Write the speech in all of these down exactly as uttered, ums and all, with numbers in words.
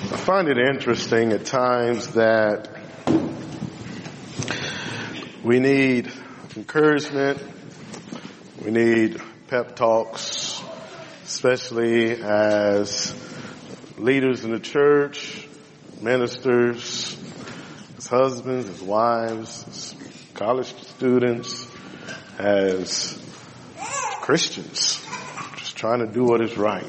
I find it interesting at times that we need encouragement, we need pep talks, especially as leaders in the church, ministers, as husbands, as wives, as college students, as Christians, just trying to do what is right.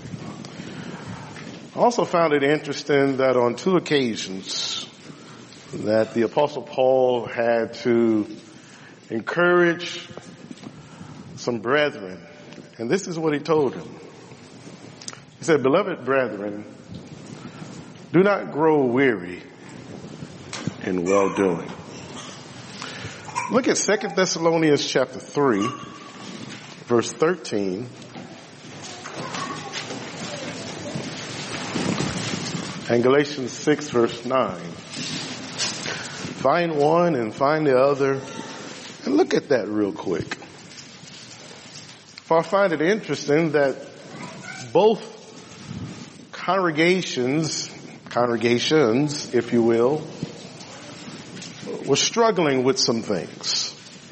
I also found it interesting that on two occasions that the Apostle Paul had to encourage some brethren. And this is what he told them. He said, "Beloved brethren, do not grow weary in well-doing." Look at Second Thessalonians chapter three, verse thirteen. And Galatians six, verse nine. Find one and find the other. And look at that real quick. For I find it interesting that both congregations, congregations, if you will, were struggling with some things.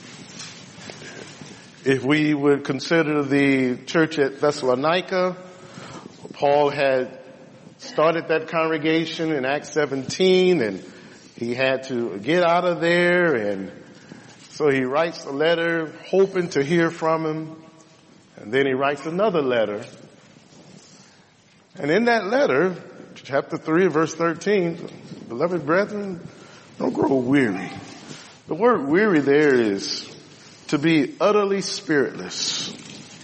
If we would consider the church at Thessalonica, Paul had started that congregation in Acts seventeen, and he had to get out of there, and so he writes a letter hoping to hear from him, and then he writes another letter. And in that letter, chapter three, verse thirteen, "Beloved brethren, don't grow weary." The word weary there is to be utterly spiritless,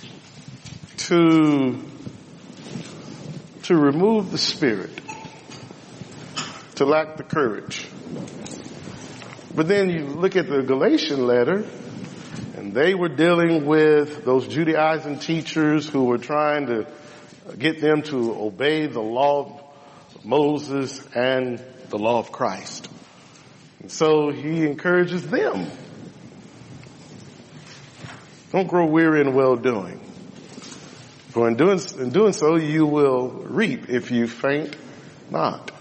to to remove the spirit, to lack the courage. But then you look at the Galatian letter, and they were dealing with those Judaizing teachers who were trying to get them to obey the law of Moses and the law of Christ. And so he encourages them. Don't grow weary in well-doing. For in doing, in doing so, you will reap if you faint not.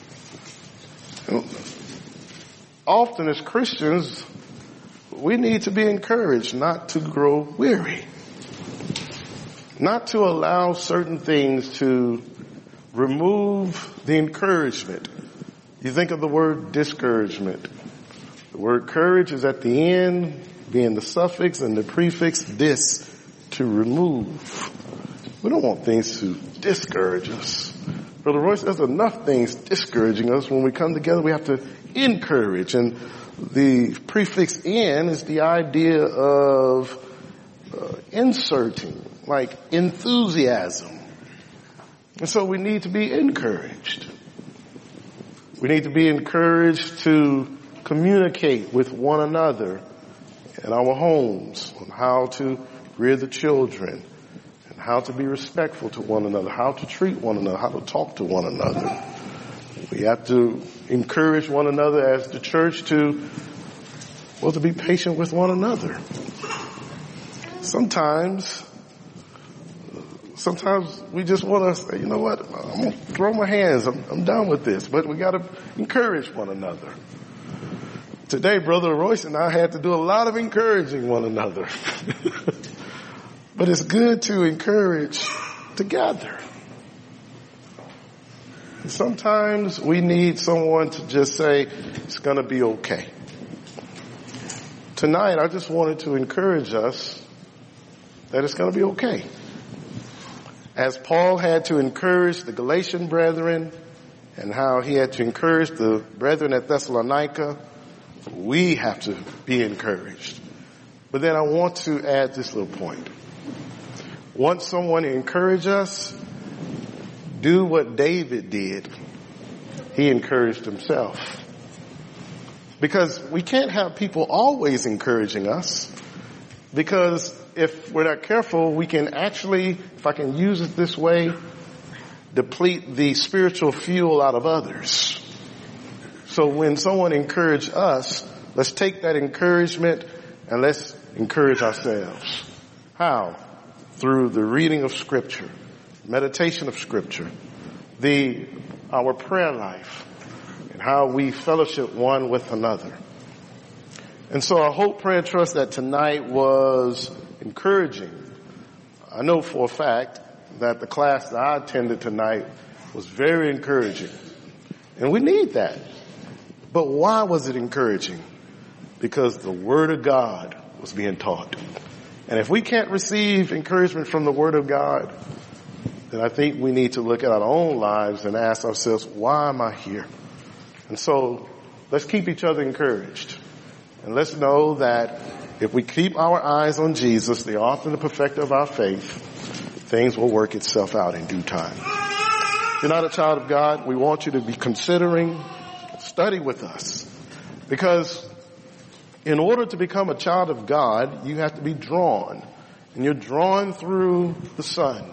Often as Christians, we need to be encouraged not to grow weary. Not to allow certain things to remove the encouragement. You think of the word discouragement. The word courage is at the end, being the suffix and the prefix dis, to remove. We don't want things to discourage us. Brother Royce, there's enough things discouraging us. When we come together, we have to encourage. And the prefix in is the idea of uh, inserting, like enthusiasm. And so we need to be encouraged. We need to be encouraged to communicate with one another in our homes on how to rear the children, and how to be respectful to one another, how to treat one another, how to talk to one another. We have to encourage one another as the church to, well, to be patient with one another. Sometimes, sometimes we just want to say, you know what, I'm going to throw my hands, I'm, I'm done with this, but we got to encourage one another. Today, Brother Royce and I had to do a lot of encouraging one another. But it's good to encourage together. And sometimes we need someone to just say, it's going to be okay. Tonight, I just wanted to encourage us that it's going to be okay. As Paul had to encourage the Galatian brethren and how he had to encourage the brethren at Thessalonica, we have to be encouraged. But then I want to add this little point. Want someone to encourage us? Do what David did. He encouraged himself. Because we can't have people always encouraging us. Because if we're not careful, we can actually, if I can use it this way, deplete the spiritual fuel out of others. So when someone encourages us, let's take that encouragement and let's encourage ourselves. How? Through the reading of Scripture, meditation of Scripture, the our prayer life and how we fellowship one with another. And so I hope, pray, and trust that tonight was encouraging. I know for a fact that the class that I attended tonight was very encouraging. And we need that. But why was it encouraging? Because the Word of God was being taught. And if we can't receive encouragement from the Word of God, then I think we need to look at our own lives and ask ourselves, why am I here? And so let's keep each other encouraged. And let's know that if we keep our eyes on Jesus, the author and the perfecter of our faith, things will work itself out in due time. If you're not a child of God, we want you to be considering study with us. Because in order to become a child of God, you have to be drawn. And you're drawn through the Son.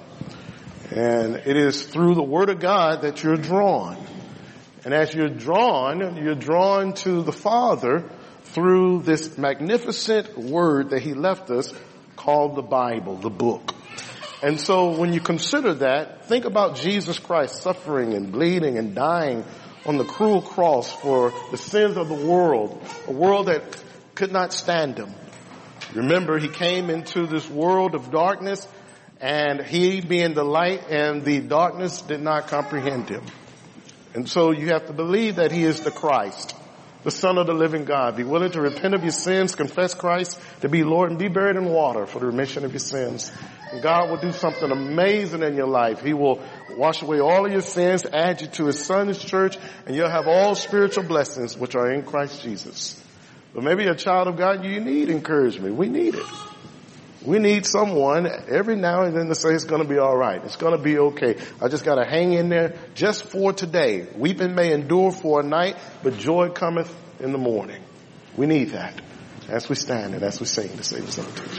And it is through the Word of God that you're drawn. And as you're drawn, you're drawn to the Father through this magnificent Word that He left us called the Bible, the book. And so when you consider that, think about Jesus Christ suffering and bleeding and dying on the cruel cross for the sins of the world, a world that could not stand Him. Remember, He came into this world of darkness, and He being the light, and the darkness did not comprehend Him. And so you have to believe that He is the Christ, the Son of the living God. Be willing to repent of your sins, confess Christ to be Lord, and be buried in water for the remission of your sins. And God will do something amazing in your life. He will wash away all of your sins, add you to His Son's church, and you'll have all spiritual blessings which are in Christ Jesus. But maybe a child of God, you need encouragement. We need it. We need someone every now and then to say it's going to be all right. It's going to be okay. I just got to hang in there just for today. Weeping may endure for a night, but joy cometh in the morning. We need that as we stand and as we sing the Savior's Salutation.